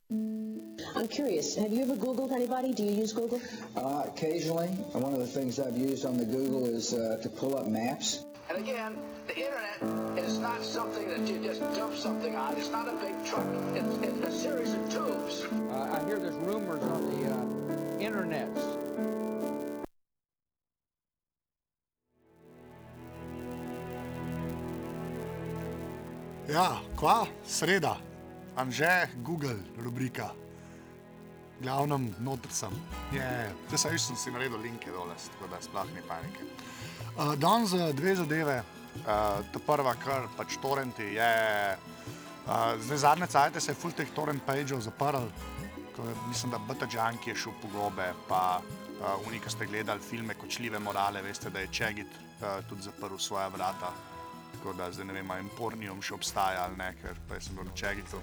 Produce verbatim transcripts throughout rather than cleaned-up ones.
I'm curious, have you ever Googled anybody? Do you use Google? Uh, occasionally. One of the things I've used on the Google is uh, to pull up maps. And again, the internet is not something that you just dump something on. It's not a big truck. It's, it's a series of tubes. Uh, I hear there's rumors on the uh, internet. Ja, kva? Sreda. Anže, Google, rubrika. Glavnem, notr sem. Je, te se sem si naredil linke dole, tako da sploh ni panike. Uh, danes dve zadeve. Uh, ta prva, kar pač torrenti, je... Uh, zdaj zadnje cajte se je ful teh torrent pageov zaprl. Ko, mislim, da Beta Junkie je šel po gobe, pa uh, oni, ki ste gledali filme Kočljive morale, veste, da je Čegit uh, tudi zaprl svoja vrata. Tako da zdaj ne vem, a Emporium še obstaja ali ne, ker pa jaz sem bil na Čegitu.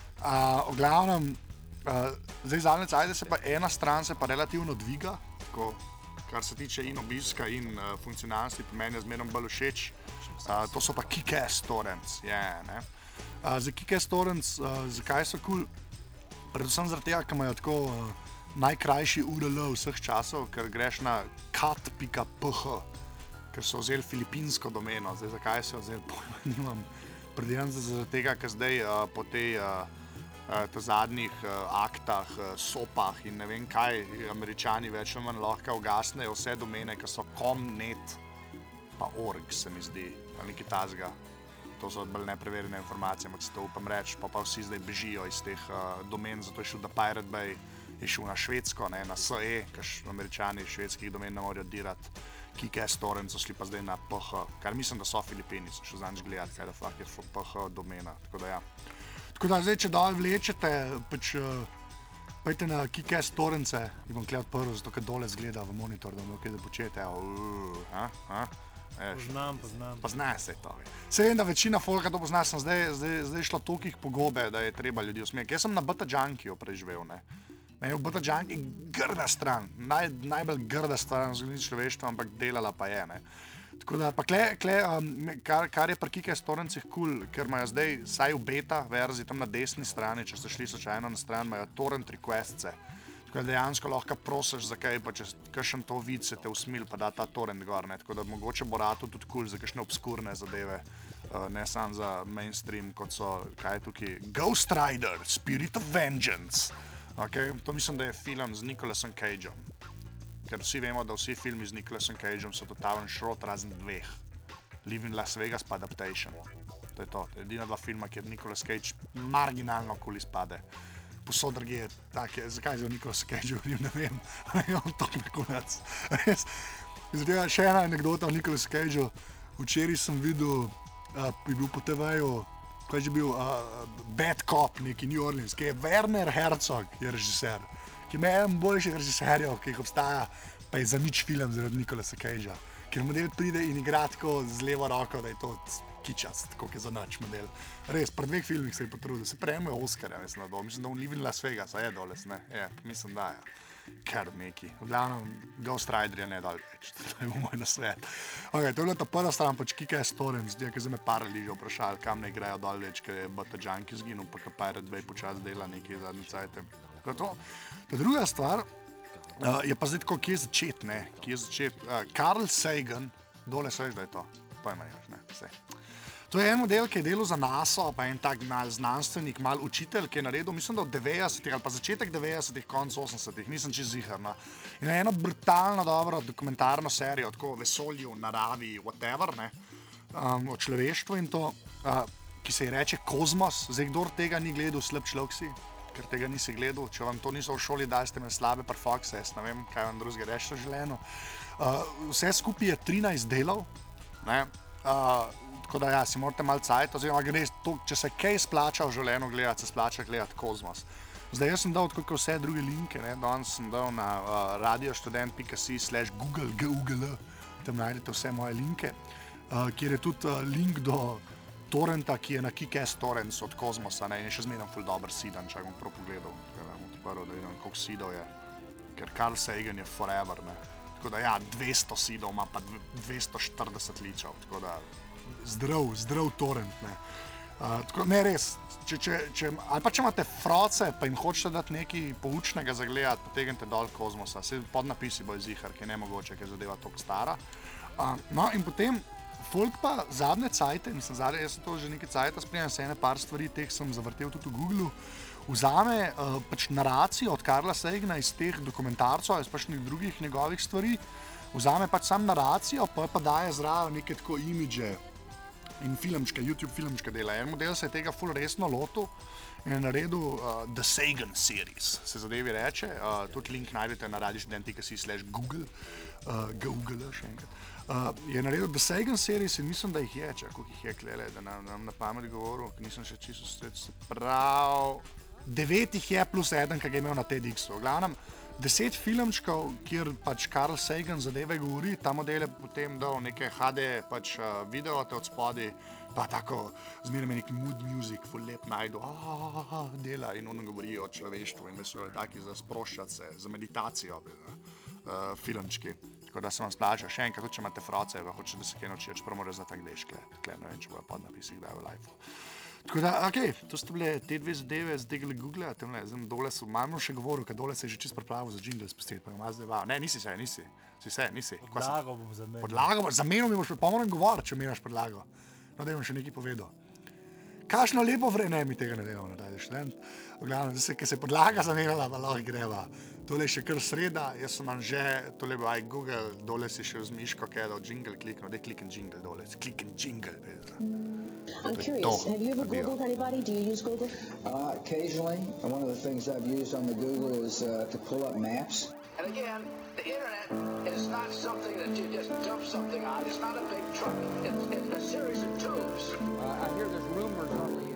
Uh, v glavnem, uh, zdaj zadnje cajte se pa ena stran se pa relativno dviga, tako, kar se tiče in obiska in uh, funkcionalnosti, pa meni je zmerom bolj všeč. Uh, to so pa Kick-Ass torrents, je, yeah, ne. Uh, za Kick-Ass torrents, uh, zakaj so kul? Cool? Predvsem zaradi tega, ker imajo tako uh, najkrajši U R L vseh časov, ker greš na cat pika p h, ker so vzeli filipinsko domeno. Zdaj, zakaj so vzeli, pojma nimam. Predvsem zaradi tega, ker zdaj uh, po tej uh, uh, zadnjih uh, aktah, uh, sopah in ne vem kaj, Američani več ali manj lahko ugasnejo vse domene, ki so com.net pa org, se mi zdi, ali nekaj tazga. To so bolj nepreverjene informacije, ampak se to upam reči, pa pa vsi zdaj bežijo iz teh uh, domen, zato je šel da Pirate Bay, je šel na Švedsko, ne, na S E, ker Američani švedskih domen ne morajo dirati. Kick-Ass torrent so šli pa zdaj na P H, kar mislim, da so Filipini, so šel zanj gledati, kaj da fakt je P H domena, tako da ja. Tako da zdaj, če dol vlečete, pač uh, pejte na Kick-Ass torrence, jih bom kle odprl, zato ker dole zgleda v monitor, da bom kaj da počete, uh, a, a? Poznam, poznam. Poznaš se to. Se vem, da večina folka to pozna, sem zdaj, zdaj, zdaj šlo tolikih pogobe, da je treba ljudi usmeriti. Jaz sem na Beta Junkiju preživel, ne. Ne, v Beta Junkie grda stran, naj, najbolj grda stran v zgodovini človeštva, ampak delala pa je, ne. Tako da, pa kle, kle um, kar, kar je pri Kick-Ass torrencih kul, cool, ker imajo zdaj, saj v beta verziji, tam na desni strani, če ste šli slučajno na stran, imajo torrent requestce. Tako da dejansko lahko prosiš za kaj, pa če kakšen to vid se te usmil, pa da ta torrent gor, ne. Tako da mogoče bo rato tudi kul cool za kakšne obskurne zadeve, uh, ne samo za mainstream, kot so, kaj je tukaj, Ghost Rider, Spirit of Vengeance. Okay? To mislim, da je film z Nicolasom Cageom. Ker vsi vemo, da vsi filmi z Nicolasom Cageom so totalen šrot razen dveh. Living Las Vegas pa Adaptation. To je to, to je edina dva filma, kjer Nicolas Cage marginalno kul izpade. Posod drugi je tak, zakaj zdaj Nicolas Cage govorim, ne vem, on to nekolac. Res, zdaj še ena anekdota o Nicolas Cageu. Včeraj sem videl, uh, je bil po te veju, kaj je že bil, uh, Bad Cop, neki New Orleans, ki je Werner Herzog, je režiser, ki ima eden boljših režiserjev, ki jih obstaja, pa je za nič film zaradi Nicolasa Cagea, ker model pride in igra tako z levo roko, da je to kičast, tako je za nič model. Res, pri dveh filmih se je potrudil, se prejmejo Oscarja, mislim, da, mislim, da on Living Las Vegas, a je doles, ne, je, mislim, da je. Kar neki. V glavnem, Ghost Rider je ne dal več, to je moj nasvet. Ok, to je bila ta prva stran, pač Kick-Ass torrents, zdaj, ki zdaj me parali že vprašali, kam ne igrajo dol več, ker je Beta Junkie zginil, pa ka Pirate Bay počas dela nekaj zadnje cajte. Tako to. Ta druga stvar uh, je pa zdaj tako, kje začet, ne, kje začet. Uh, Carl Sagan, dole se veš, da je to, pojma imaš, ne, vse. To je en model, ki je delal za NASA, pa en tak mal znanstvenik, mal učitelj, ki je naredil, mislim, da od devetdesetih ali pa začetek devetdesetih, konc osemdesetih, nisem čisto ziher, no. In je eno brutalno dobro dokumentarno serijo, tako o vesolju, naravi, whatever, ne, um, o človeštvu in to, uh, ki se ji reče Kozmos. Zdaj, kdor tega ni gledal, slab človek si, ker tega nisi gledal. Če vam to niso v šoli dali, ste me slabe par Foxe, jaz ne vem, kaj vam drugega reči v življenju. Uh, vse skupaj je trinajst delov, ne, uh, tako da ja, si morate malo cajt, oziroma gre to, če se kaj splača v življenju gledati, se splača gledati Kozmos. Zdaj, jaz sem dal tako vse druge linke, ne, danes sem dal na uh, radiostudent pika si slash google, g u g l, tam najdete vse moje linke, uh, kjer je tudi uh, link do torrenta, ki je na Kick-Ass torrents od Kozmosa, ne, in je še zmeraj ful dober sidan, če bom prav pogledal, ker bom odprl, da vidim, koliko sidov je, ker Carl Sagan je forever, ne. Tako da ja, dvesto sidov ima pa dvesto štirideset ličev, tako da zdrav, zdrav torrent, ne. Uh, tako, ne res, če, če, če, ali pa če imate froce, pa jim hočete dati nekaj poučnega za gledati, potegnite dol Kozmosa, vse podnapisi bojo zihar, ki je nemogoče, ker je zadeva toliko stara. Uh, no in potem, folk pa zadnje cajte, mislim, zadnje, jaz sem to že nekaj cajta spremljal, se ene par stvari, teh sem zavrtel tudi v Googlu, vzame uh, pač naracijo od Carla Sagana iz teh dokumentarcev ali pač nekih drugih njegovih stvari, vzame pač sam naracijo, pa pa daje zraven neke tako imidže in filmčke, YouTube filmčke dela. En model se je tega ful resno lotil in je naredil uh, The Sagan Series, se zadevi reče. Uh, tudi link najdete na radiostudent.si slash google, uh, google še enkrat. Uh, je naredil The Sagan Series in mislim, da jih je, če koliko jih je klele, da nam, nam na pamet govoril, nisem še čisto sred, se prav, devet jih je plus eden, ki ga je imel na TEDxu. V glavnem, deset filmčkov, kjer pač Carl Sagan zadeve govori, ta model je potem dal neke H D pač uh, videote od spodi, pa tako zmeraj nek mood music, full lep najdu, aaaaa, dela in ono govori o človeštvu in da so taki za sproščati se, za meditacijo, uh, filmčki. Tako da se vam splača, še enkrat, tudi če imate froce, pa hočete, da se kaj nauči, čeprav mora znati angleške, tukaj ne vem, če bojo podnapisi kdaj v live. Tako da, okej, okay, to ste bile te dve zadeve, zdaj gledali Google, temle, zdaj dole so, malo še govoril, ker dole se je že čisto pripravil za jingle spustiti, pa ima zdaj wow. Ne, nisi se, nisi, si se, nisi. Podlago bom zamenil. Podlago boš, zamenil mi boš, pa moram govoriti, če mi imaš podlago. No, da bom še nekaj povedal. Kakšno lepo vre, ne, mi tega ne delamo, da je študent. V glavnem, zdaj se, ker se podlaga zamenjala, pa lahko greva. Tole je še kar sreda, jaz sem vam že, tole bo aj Google, dole si še z miško, kaj da jingle klikno, daj klikn jingle dole, klikn jingle. I'm curious, have you ever Googled anybody? Do you use Google? Uh, occasionally, and one of the things I've used on the Google is uh, to pull up maps. And again, the internet is not something that you just dump something on. It's not a big truck. It's, it's a series of tubes. Uh, I hear there's rumors on the